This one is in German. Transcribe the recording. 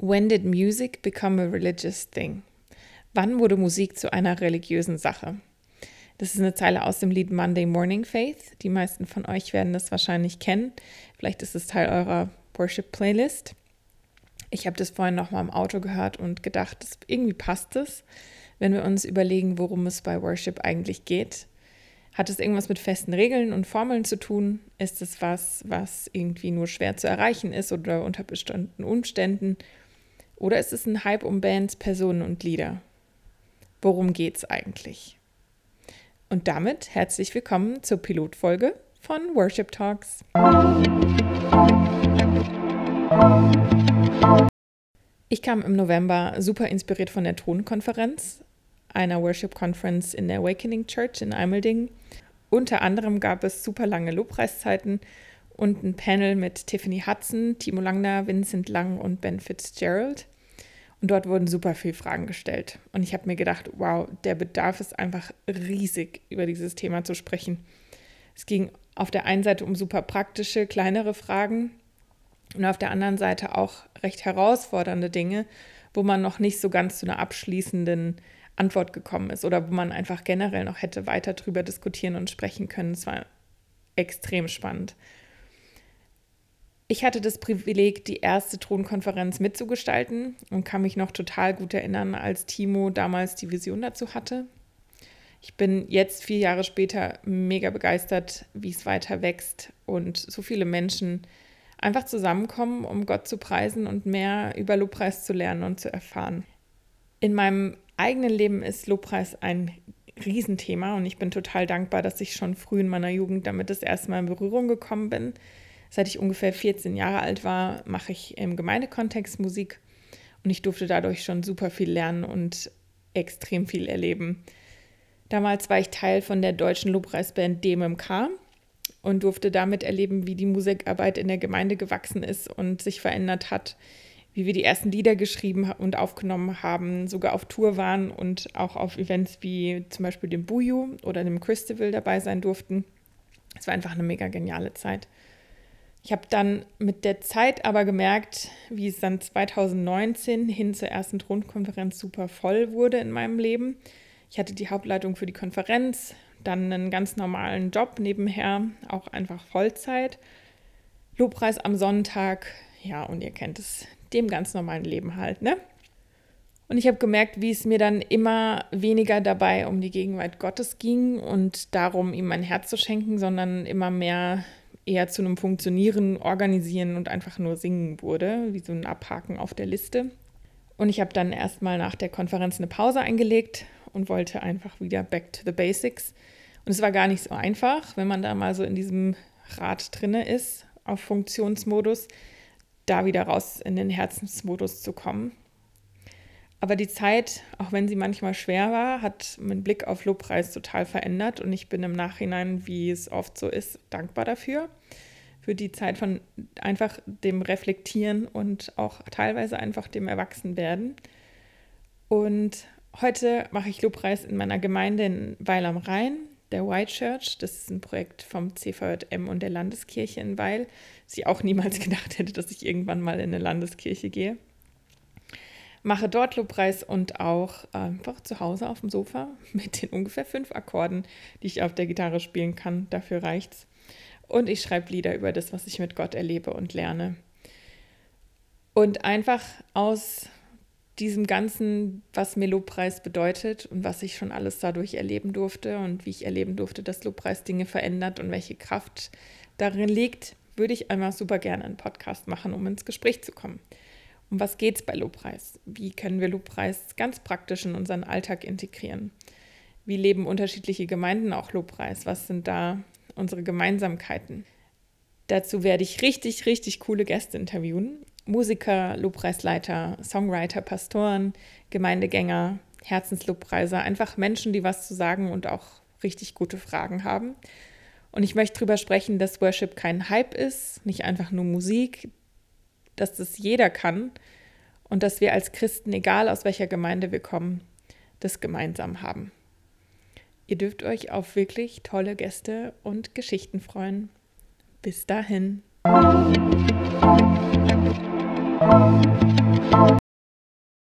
When did music become a religious thing? Wann wurde Musik zu einer religiösen Sache? Das ist eine Zeile aus dem Lied Monday Morning Faith. Die meisten von euch werden das wahrscheinlich kennen. Vielleicht ist es Teil eurer Worship-Playlist. Ich habe das vorhin noch mal im Auto gehört und gedacht, irgendwie passt es, wenn wir uns überlegen, worum es bei Worship eigentlich geht. Hat es irgendwas mit festen Regeln und Formeln zu tun? Ist es was irgendwie nur schwer zu erreichen ist oder unter bestimmten Umständen? Oder ist es ein Hype um Bands, Personen und Lieder? Worum geht's eigentlich? Und damit herzlich willkommen zur Pilotfolge von Worship Talks. Ich kam im November super inspiriert von der Thronkonferenz, einer Worship Conference in der Awakening Church in Eimeldingen. Unter anderem gab es super lange Lobpreiszeiten und ein Panel mit Tiffany Hudson, Timo Langner, Vincent Lang und Ben Fitzgerald. Und dort wurden super viele Fragen gestellt. Und ich habe mir gedacht, wow, der Bedarf ist einfach riesig, über dieses Thema zu sprechen. Es ging auf der einen Seite um super praktische, kleinere Fragen und auf der anderen Seite auch recht herausfordernde Dinge, wo man noch nicht so ganz zu einer abschließenden Antwort gekommen ist oder wo man einfach generell noch hätte weiter drüber diskutieren und sprechen können. Es war extrem spannend. Ich hatte das Privileg, die erste Thronkonferenz mitzugestalten und kann mich noch total gut erinnern, als Timo damals die Vision dazu hatte. Ich bin jetzt 4 Jahre später mega begeistert, wie es weiter wächst und so viele Menschen einfach zusammenkommen, um Gott zu preisen und mehr über Lobpreis zu lernen und zu erfahren. In meinem eigenen Leben ist Lobpreis ein Riesenthema und ich bin total dankbar, dass ich schon früh in meiner Jugend damit das erste Mal in Berührung gekommen bin. Seit ich ungefähr 14 Jahre alt war, mache ich im Gemeindekontext Musik und ich durfte dadurch schon super viel lernen und extrem viel erleben. Damals war ich Teil von der deutschen Lobpreisband DMMK und durfte damit erleben, wie die Musikarbeit in der Gemeinde gewachsen ist und sich verändert hat, wie wir die ersten Lieder geschrieben und aufgenommen haben, sogar auf Tour waren und auch auf Events wie zum Beispiel dem Buju oder dem Christival dabei sein durften. Es war einfach eine mega geniale Zeit. Ich habe dann mit der Zeit aber gemerkt, wie es dann 2019 hin zur ersten Thronkonferenz super voll wurde in meinem Leben. Ich hatte die Hauptleitung für die Konferenz, dann einen ganz normalen Job nebenher, auch einfach Vollzeit. Lobpreis am Sonntag, ja, und ihr kennt es, dem ganz normalen Leben halt, ne? Und ich habe gemerkt, wie es mir dann immer weniger dabei um die Gegenwart Gottes ging und darum, ihm mein Herz zu schenken, sondern immer mehr eher zu einem Funktionieren, Organisieren und einfach nur Singen wurde, wie so ein Abhaken auf der Liste. Und ich habe dann erstmal nach der Konferenz eine Pause eingelegt und wollte einfach wieder back to the basics. Und es war gar nicht so einfach, wenn man da mal so in diesem Rad drinne ist, auf Funktionsmodus, da wieder raus in den Herzensmodus zu kommen. Aber die Zeit, auch wenn sie manchmal schwer war, hat meinen Blick auf Lobpreis total verändert und ich bin im Nachhinein, wie es oft so ist, dankbar dafür. Für die Zeit von einfach dem Reflektieren und auch teilweise einfach dem Erwachsenwerden. Und heute mache ich Lobpreis in meiner Gemeinde in Weil am Rhein, der White Church. Das ist ein Projekt vom CVJM und der Landeskirche in Weil. Dass ich auch niemals gedacht hätte, dass ich irgendwann mal in eine Landeskirche gehe. Mache dort Lobpreis und auch einfach zu Hause auf dem Sofa mit den ungefähr 5 Akkorden, die ich auf der Gitarre spielen kann. Dafür reicht's. Und ich schreibe Lieder über das, was ich mit Gott erlebe und lerne. Und einfach aus diesem Ganzen, was mir Lobpreis bedeutet und was ich schon alles dadurch erleben durfte und wie ich erleben durfte, dass Lobpreis Dinge verändert und welche Kraft darin liegt, würde ich einfach super gerne einen Podcast machen, um ins Gespräch zu kommen. Um was geht es bei Lobpreis? Wie können wir Lobpreis ganz praktisch in unseren Alltag integrieren? Wie leben unterschiedliche Gemeinden auch Lobpreis? Was sind da unsere Gemeinsamkeiten? Dazu werde ich richtig, richtig coole Gäste interviewen. Musiker, Lobpreisleiter, Songwriter, Pastoren, Gemeindegänger, Herzenslobpreiser, einfach Menschen, die was zu sagen und auch richtig gute Fragen haben. Und ich möchte darüber sprechen, dass Worship kein Hype ist, nicht einfach nur Musik, dass das jeder kann und dass wir als Christen, egal aus welcher Gemeinde wir kommen, das gemeinsam haben. Ihr dürft euch auf wirklich tolle Gäste und Geschichten freuen. Bis dahin.